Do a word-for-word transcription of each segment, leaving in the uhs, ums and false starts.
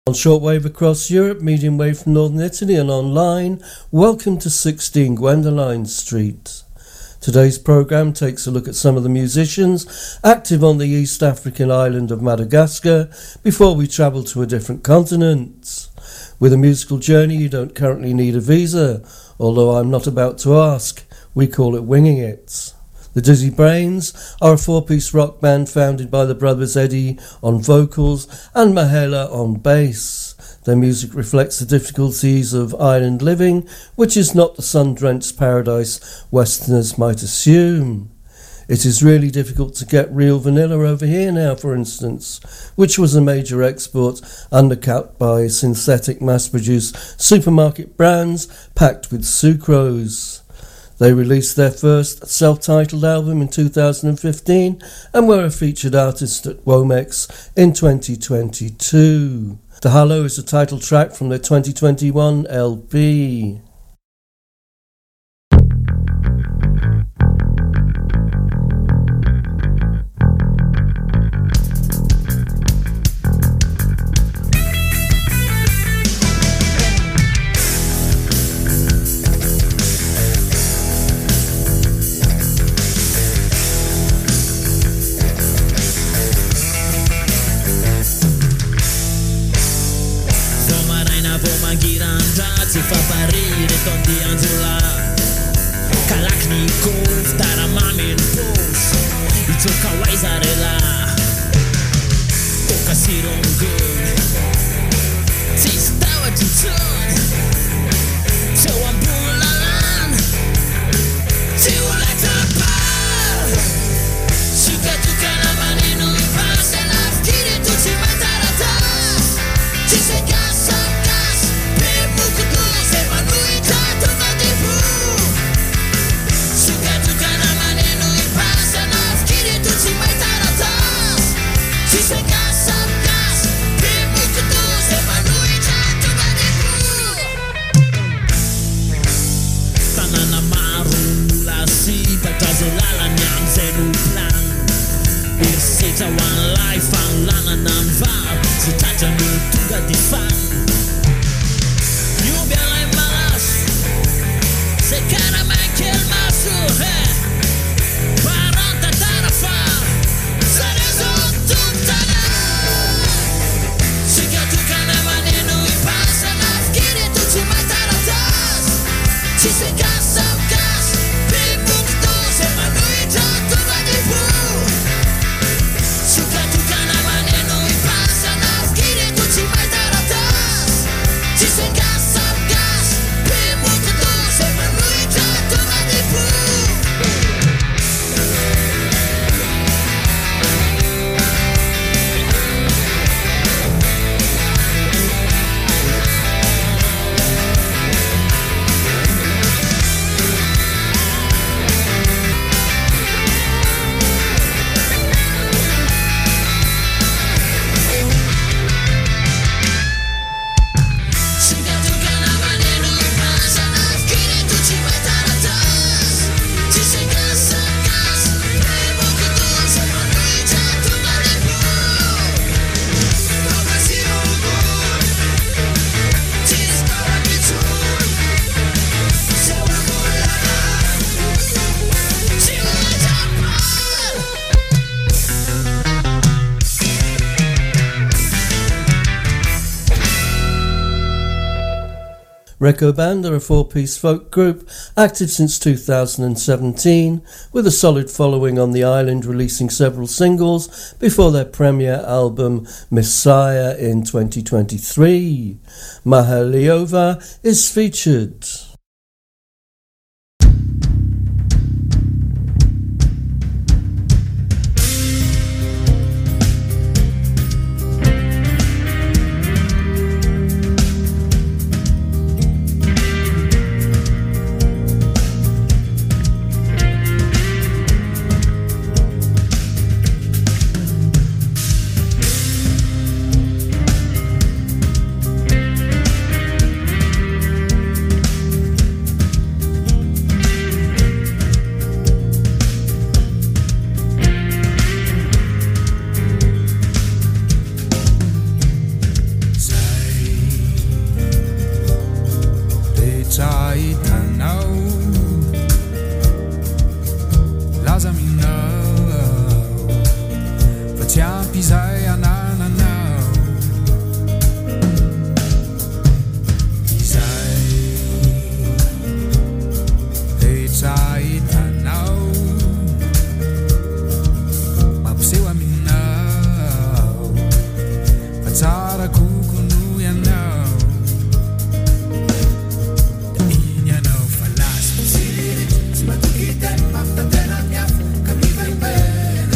On shortwave across Europe, medium wave from northern Italy and online, welcome to sixteen Gwendoline Street. Today's programme takes a look at some of the musicians active on the East African island of Madagascar before we travel to a different continent. With a musical journey you don't currently need a visa, although I'm not about to ask, we call it winging it. The Dizzy Brains are a four-piece rock band founded by the brothers Eddie on vocals and Mahela on bass. Their music reflects the difficulties of island living, which is not the sun-drenched paradise Westerners might assume. It is really difficult to get real vanilla over here now, for instance, which was a major export undercut by synthetic mass-produced supermarket brands packed with sucrose. They released their first self-titled album in two thousand fifteen and were a featured artist at Womex in twenty twenty-two. The Hello is the title track from their twenty twenty-one L P. Si fa parire tondi Angela Kalashnikov Taramami Post Icho Kawai Zarela Toka Sirongun Tistawa Tutun Tiwa Bulalan Tiwa Letapal Suka Tukana Maninu Ipasa Nafkiri Tuti Mataratas Tise Gasa It's a one life and lana nan var Se tata mi tuga di fan Ljubja laj malas Se cara manche il masu Paranta tarafa Sarezo tuttana Sika tukana manenu I pasa Nafkiri tuti mai taratas Ci se gasa u gas Pibuk to se manui tanto va di pu Suka tukana maneno I pasa Nafkiri tuti mai taratas Ci se gasa u gas Pibuk to se manui tanto va di pu Reko Band are a four-piece folk group active since two thousand seventeen, with a solid following on the island, releasing several singles before their premiere album Messiah in twenty twenty-three. Mahaliova is featured. rehetra hitanao laza minao fa tsy ampy izay anananao izay rehetra hitanao mampiseho aminao fa tsara koko noho ianao da iny ianao fa lasa tsy matoky tena mampitantena miafo ka mivaimbena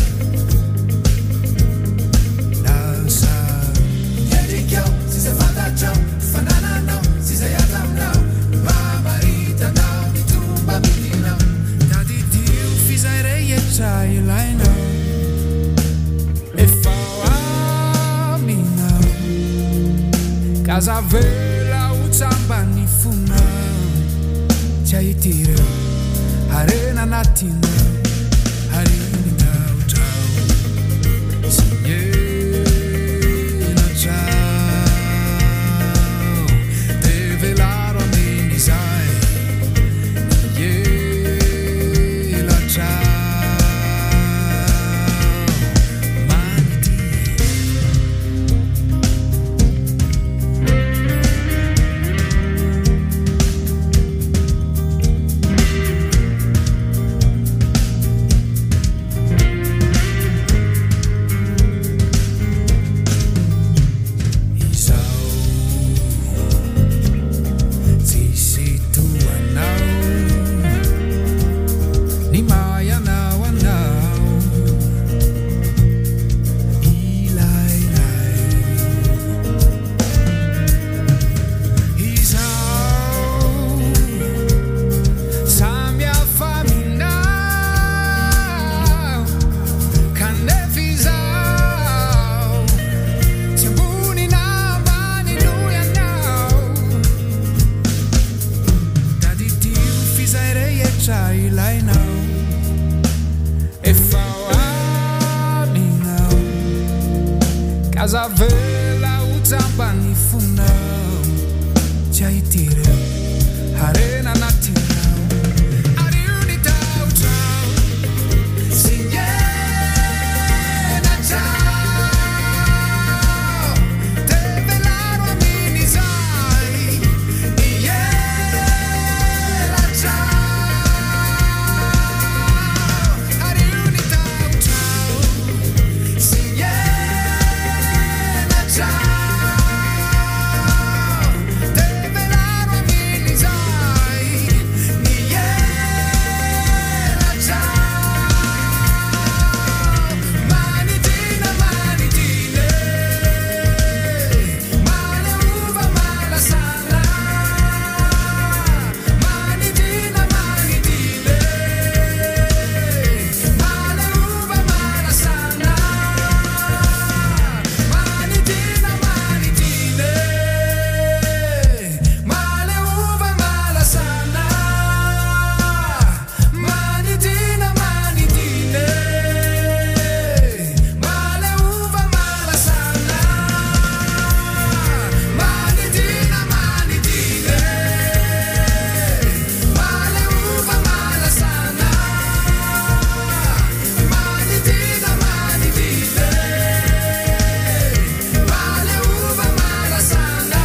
lasa miendrikao sy zay fantatrao fanananao sy zay ataminao mamaritanao mitomba midinao tadidio fizay rehetra ilainao efa aminao kazavela utsambany fonao tsy ahitireo arena anatinao harinao trao sy miena trao de velaro aminy izay miela trao Kazavela utsambany fonao tsy ahitireo arena anatinao ariony tao trao sy miena trao de velaro aminy izay miela trao ariony tao trao sy miena trao de velaro aminy izay miela trao manidina manidine male uva malasana manidina manidine male uva malasana manidina manidine male uva malasana manidina manidine male uva malasana manidina manidine male uva malasana manidina manidine male uva malasana.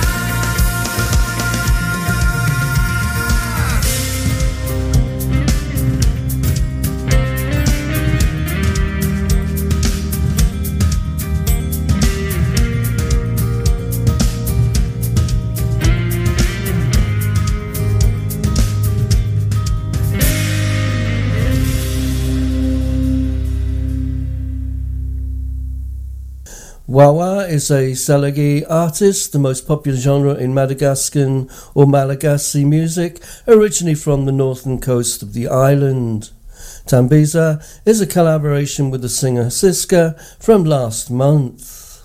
Wawa is a Salagi artist, the most popular genre in Madagascan or Malagasy music, originally from the northern coast of the island. Tambiza is a collaboration with the singer Siska from last month.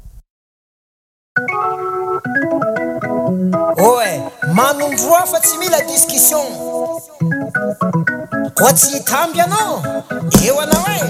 Oe, manondroa fa tsy mila discussion. Koa tsy hitamby anao, eo anao e.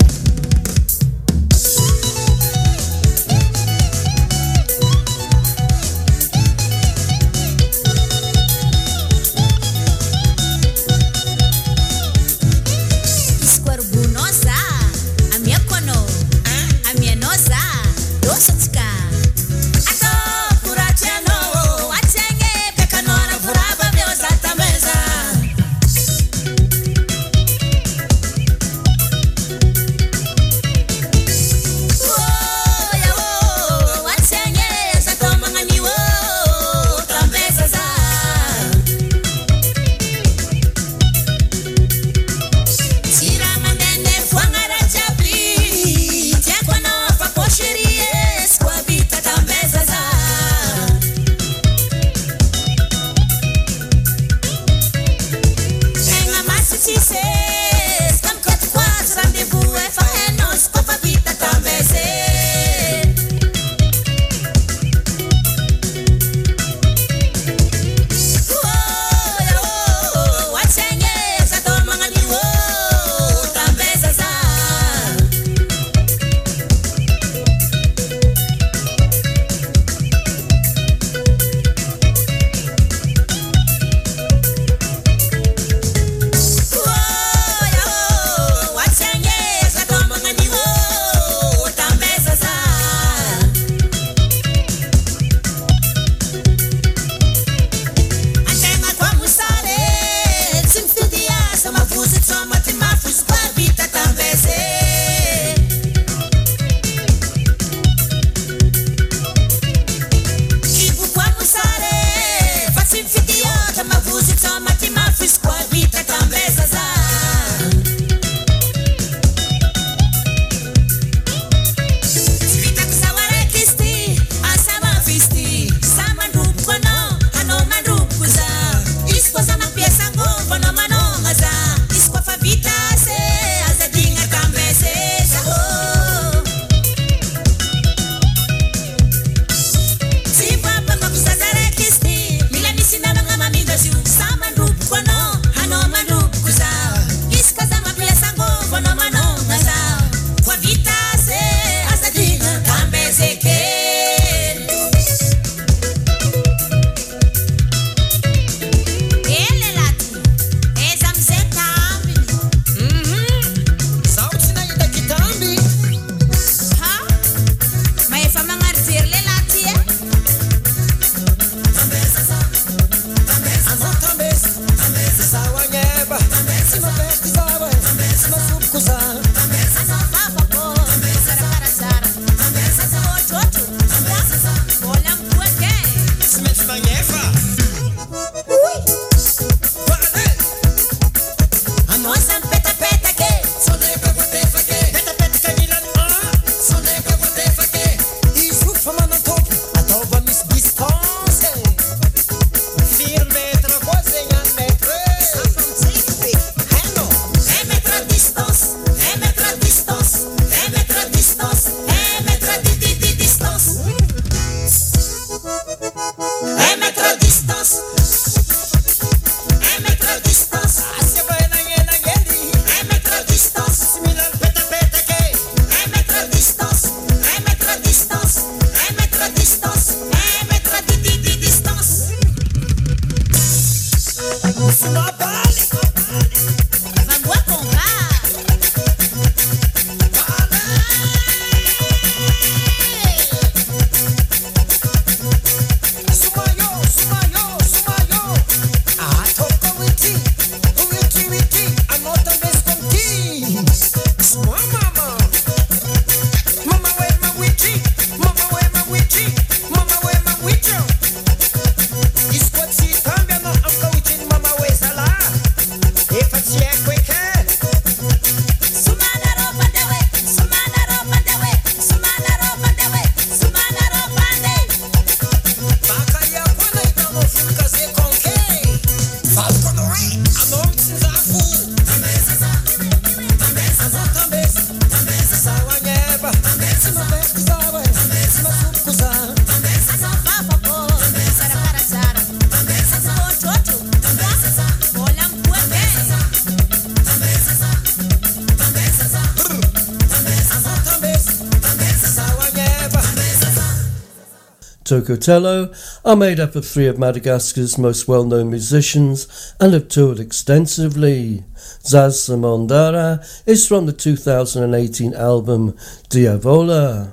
Tocotello are made up of three of Madagascar's most well-known musicians and have toured extensively. Zaz Samondara is from the two thousand eighteen album Diavola.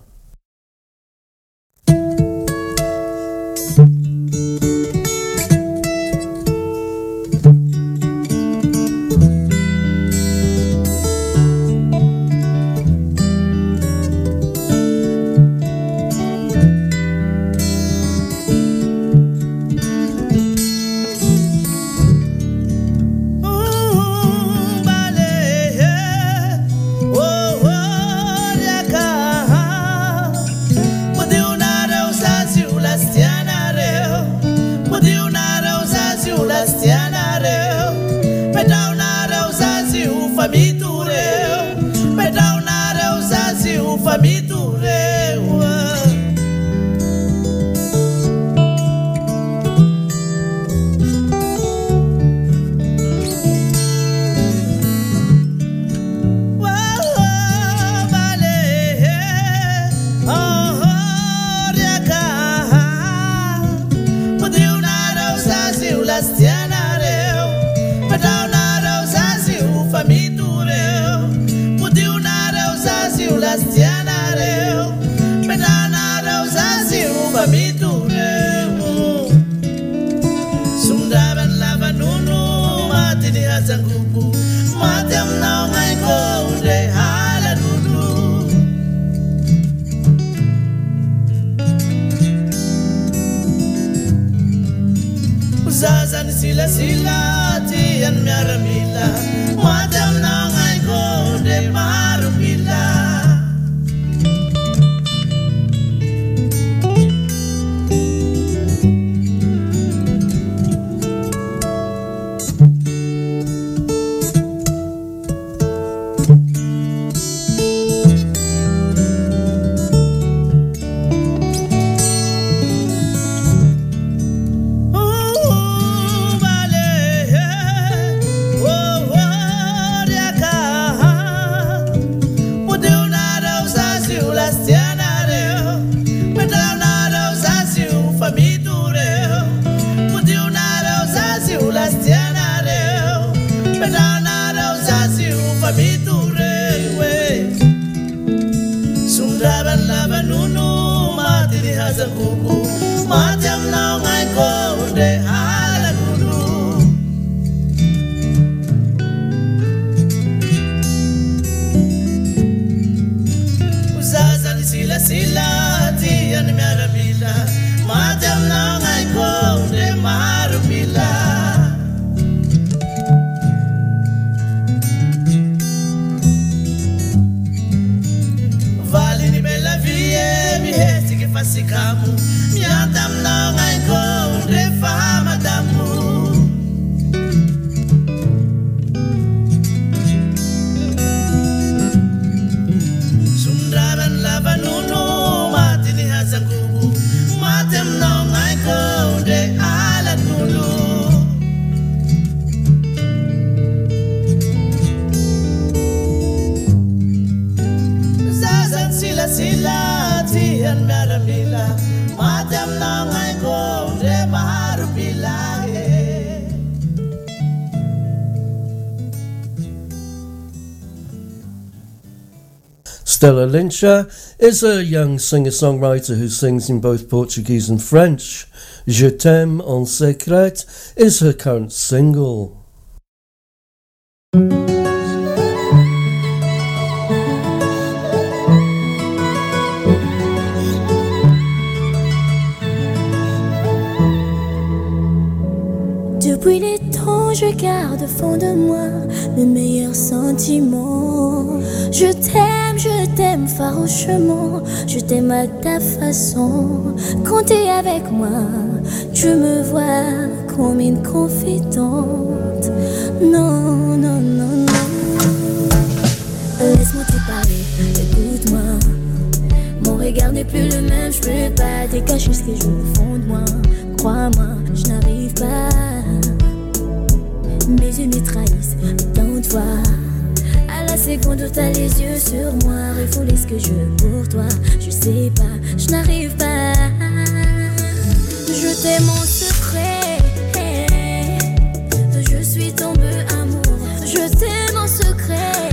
Stella Lincha is a young singer-songwriter who sings in both Portuguese and French. Je t'aime en secret is her current single. Depuis les temps, je garde au fond de moi mes meilleurs sentiments. Je t'aime, je t'aime farouchement, je t'aime à ta façon. Quand t'es avec moi, tu me vois comme une confidente. Non, non, non, non. Laisse-moi te parler, écoute-moi. Mon regard n'est plus le même, je peux pas te cacher ce que je au fond de moi. Crois-moi, je n'arrive pas. Mes yeux me trahissent dans toi. À la seconde où t'as les yeux sur moi, refoulez ce que je veux pour toi. Je sais pas, je n'arrive pas. Je t'aime en secret. Je suis tombée amoureux. Je t'aime en secret.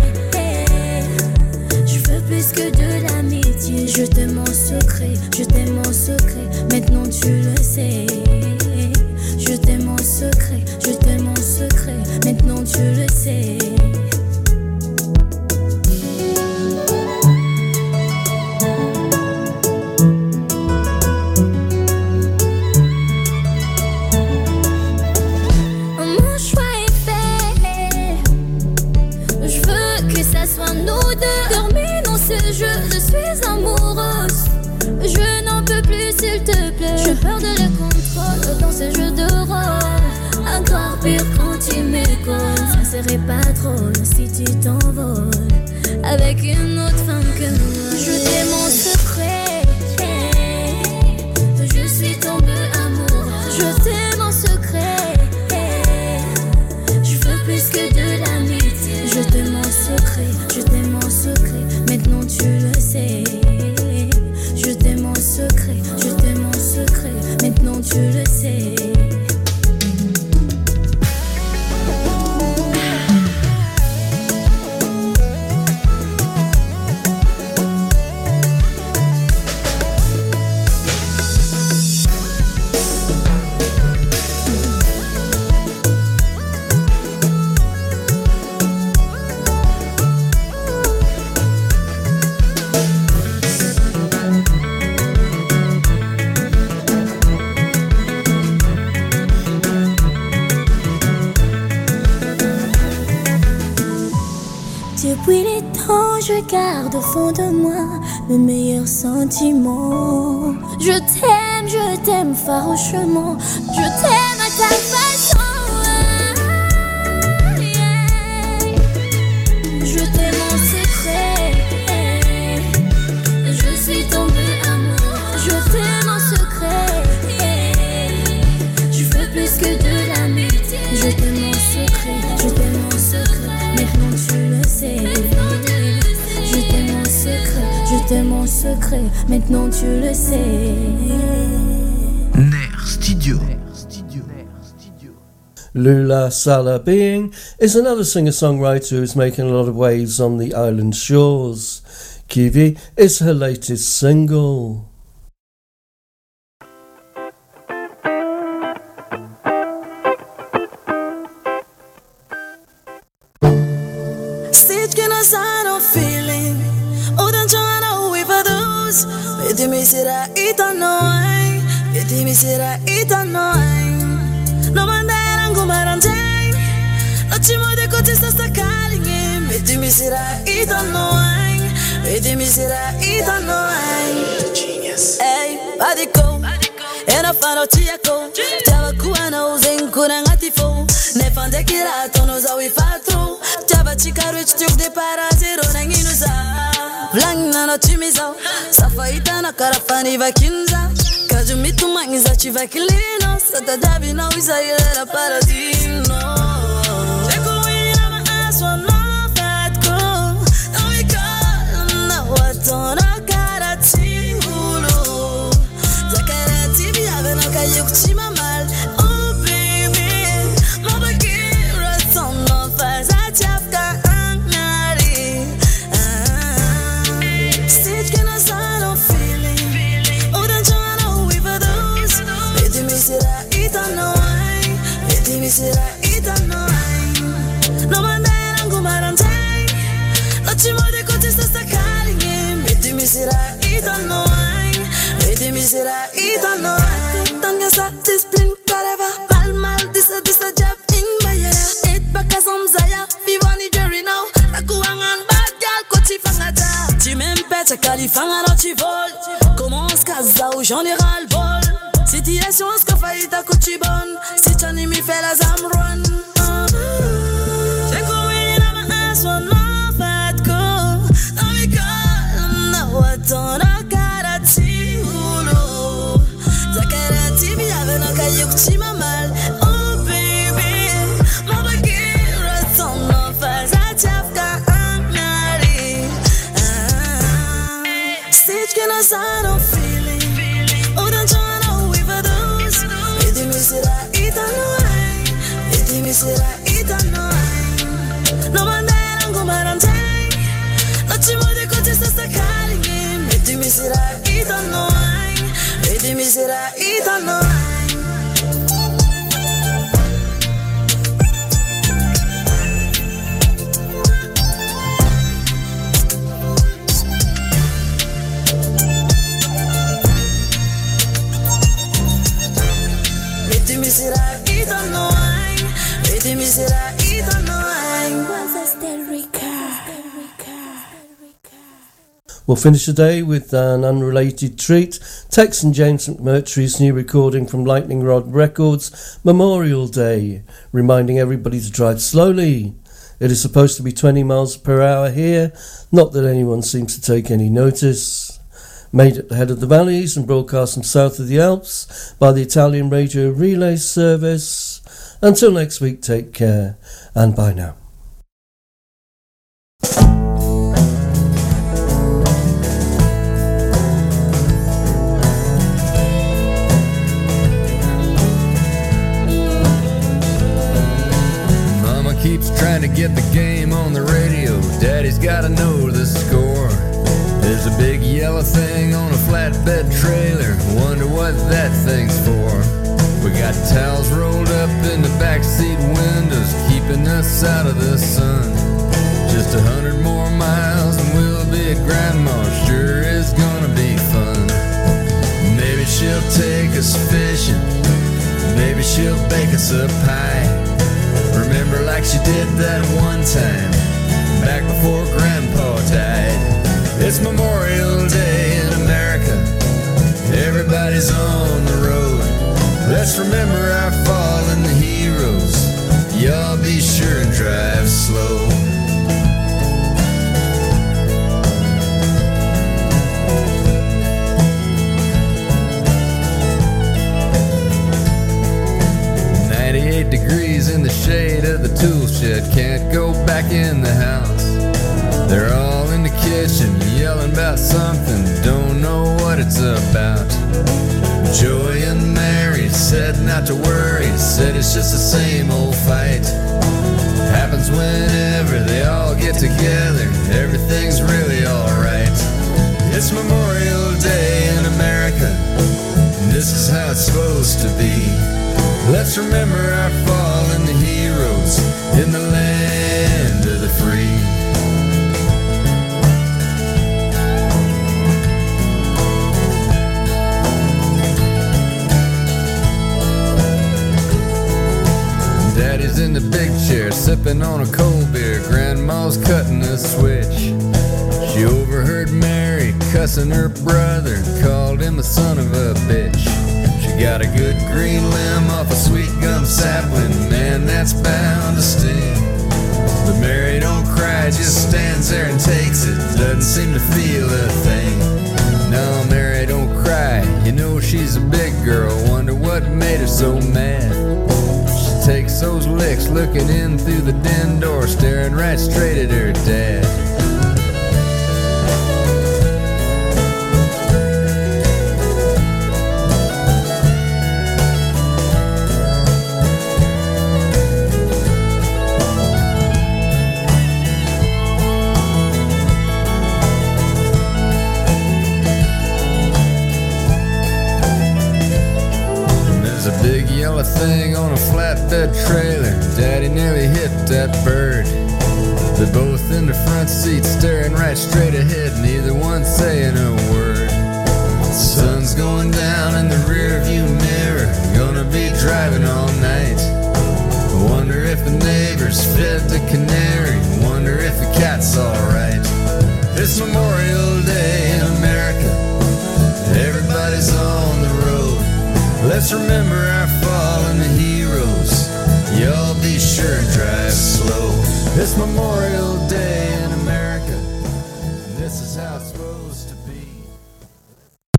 Je veux plus que de l'amitié. Je t'aime en secret. Je t'aime en secret. Maintenant tu le sais. Je t'aime en secret. Je t'aime en secret. Maintenant tu le sais. Je suis amoureuse, je n'en peux plus s'il te plaît. J'ai peur de le contrôle dans ce jeu de rôle. Encore pire quand tu m'écoutes. Ça serait pas drôle si tu t'envoles avec une autre femme que moi. Je t'aime en secret. Je suis tombée amoureuse. Je t'aime en secret. Je veux plus que de l'amitié. Je t'aime en secret. Je t'aime en secret. Maintenant tu le sais. Je t'aime en secret. Je t'aime en secret. Maintenant tu le sais. Depuis les temps, je garde au fond de moi mes meilleurs sentiments. Je t'aime, je t'aime farouchement. Je t'aime à ta façon. Je t'aime en secret. Je suis tombée amoureuse. Je t'aime en secret. Je veux plus que de l'amitié. Je t'aime en secret. Je t'aime en secret. Maintenant tu le sais. Je t'aime en secret. Je t'aime en secret. Maintenant tu le sais. Nair Studio. Lula Sala Being is another singer-songwriter who is making a lot of waves on the island shores. Kiwi is her latest single. Dimmi sera itanoi, dimmi sera itanoi. No bandera ngumarantei, no chimode kote sasa kalinge. Dimmi sera itanoi, dimmi sera itanoi. Genius. Hey, badiko, ena faro tiako. Tava kuana uzen kuna ngatifo. Nefande kira tono zawi fatro. Tava chika rich tuk de para zero nanginusa. Vlangna no chimizo. Safaita na karafani vakinza. Kajumitu mangiza chivakilino. Sata dabi na wisa yera paradino. Cheku ina ma aswa no fatko. No we call na watono karati hulu. Zakarati biave no kayukuchima mal. Oh baby, mabakira tono faza chafka. Sera itanoi, no bandera ngumarantei, no chimode kote sasa kalinge. Meti mi sera itanoi, meti mi sera itanoi. Tanga sa discipline kareva, mal mal disa disa jab ing bayera. Eight bakazom zaya, vivani jerry now. Nakuangan bad gal koti fangata. Tu m'aimes pas, t'as qu'à fanga no chivol. Commence kaza ou j'en ai ras le bol. Situation ska faita kuchibon. Si chani mi fela zamron. Cheko wina ma aswa no fatko. No mi call na watono karati hulu. Zakarati biave no kayukuchima mal. Oh baby, mabakira tono faza chafka angari. Stage kena sano feeling. Udan chana. italiano. Mettimi sera italiano, mettimi sera italiano. We'll finish the day with an unrelated treat. Tex and James McMurtry's new recording from Lightning Rod Records, Memorial Day, reminding everybody to drive slowly. It is supposed to be twenty miles per hour here, not that anyone seems to take any notice. Made at the head of the valleys and broadcast from south of the Alps by the Italian Radio Relay Service. Until next week, take care and bye now. Keeps trying to get the game on the radio. Daddy's gotta know the score. There's a big yellow thing on a flatbed trailer. Wonder what that thing's for. We got towels rolled up in the backseat windows, keeping us out of the sun. Just a hundred more miles and we'll be at Grandma's. Sure is gonna be fun. Maybe she'll take us fishing. Maybe she'll bake us a pie. Remember like she did that one time, back before Grandpa died. It's Memorial Day in America, everybody's on the road. Let's remember our fallen heroes, y'all be sure and drive slow. ninety-eight degrees in the shade of the tool shed, can't go back in the house. They're all in the kitchen yelling about something, don't know what it's about. Joey and Mary said not to worry, said it's just the same old fight. Happens whenever they all get together, everything's really alright. It's Memorial Day in America, and this is how it's supposed to be. Let's remember our fallen heroes in the land of the free. Daddy's in the big chair sipping on a cold beer. Grandma's cutting a switch. She overheard Mary cussing her brother, called him a son of a bitch. Got a good green limb off a sweet gum sapling, man, that's bound to sting. But Mary don't cry, just stands there and takes it, doesn't seem to feel a thing. No, Mary don't cry, you know she's a big girl, wonder what made her so mad. She takes those licks, looking in through the den door, staring right straight at her dad. Thing on a flatbed trailer, Daddy nearly hit that bird. They're both in the front seat staring right straight ahead, neither one saying a word. The sun's going down in the rear view mirror, gonna be driving all night. Wonder if the neighbors fed the canary, wonder if the cat's alright. It's Memorial Day in America, everybody's on the road. Let's remember our fallen heroes, y'all be sure and drive slow. It's Memorial